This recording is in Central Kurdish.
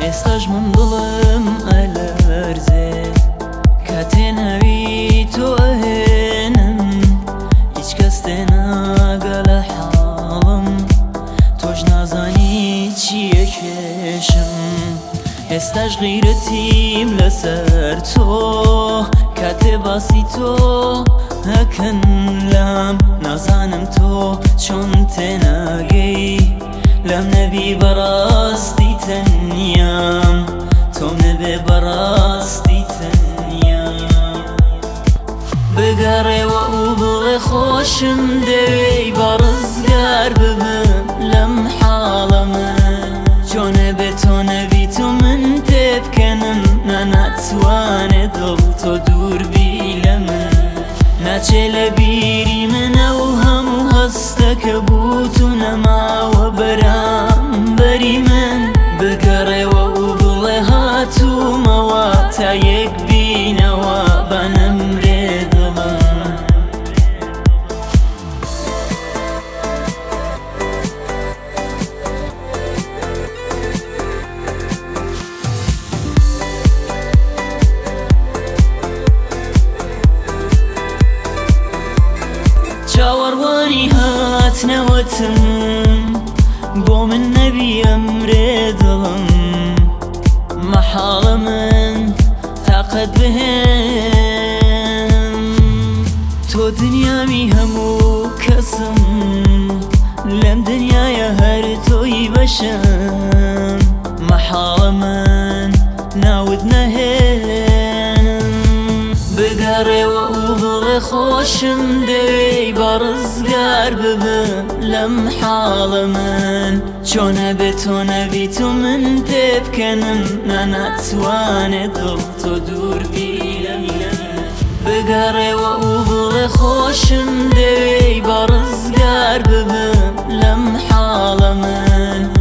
ئێستاش من دڵم ئەلەرزێ کاتێ ناوی تۆ ئەهێنم هیچ کەس تێناگە لە حاڵم تۆش نازانی چییە کێشم ئێستاش غیرەتیم لەسەر تۆ کاتێ باسی تۆ هەکەن لام نازانم تۆ چۆن تێناگەی لەم نەبی بەڕاستی تەنیام تۆم نەبێ بەڕاستی تەنیام بگەڕێوە و بڵێ خۆشم دەوێی بە ڕزگار ببم لەم حاڵە من چۆنە بێت تۆ نەبی تۆ من تێبکەنم ناتوانێت دڵ تۆ دووربی لە من ناچێ لە بیری منە و هەموو هەستەکە بوو تو نەماوە بەرامبەری من بگەڕێوە و بڵێ هاتوومەوە تا یەک بینەوە بە نەمرێ دڵم چاوەڕوانی هاتنەوەتم بۆ من نەبی ئەمرێ دڵم مەحاڵە من تاقەت بهێن تۆ دنیامی هەموو کەسم لەم دنیایە هەر تۆی بەشم مەحاڵە من ناوت نەهێنم بگەڕێوە و بڵێ خۆشم دەوێی بە ڕزگار ببم لەم حاڵە من چۆنە بێت تۆ نەبی تۆ من تێبکەنم ناتوانێت دڵ تۆ دووربی لە من بگەڕێوە و بڵێ خۆشم دەوێی بە ڕزگار ببم لەم حاڵە من